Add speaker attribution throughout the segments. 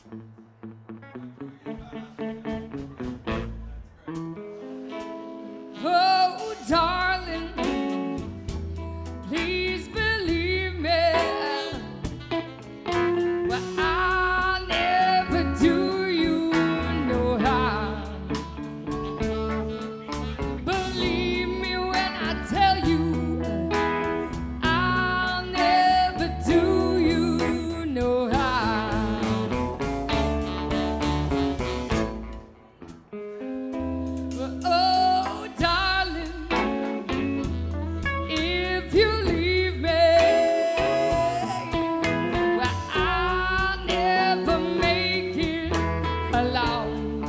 Speaker 1: Oh, darling, please believe me. Well, I'll never do you no harm. Believe me when I tell you, I'll never do you no harm. Oh, darling, if you leave me, well, I'll never make it alone.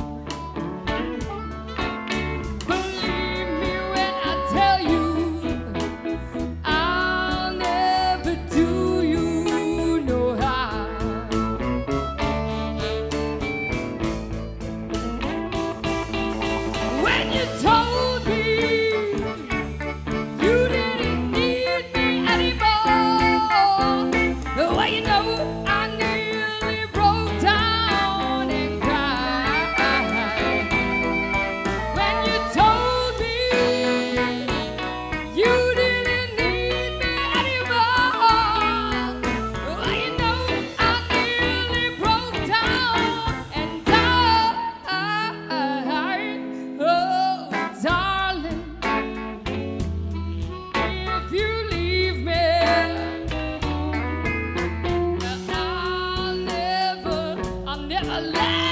Speaker 1: Believe me when I tell you, I'll never do you no harm. When you told me you didn't need me anymore, well, you know, I nearly broke down and cried. When you told me you didn't need me anymore, well, you know, I nearly broke down and died. Oh, darling, if you leave me, I'll never let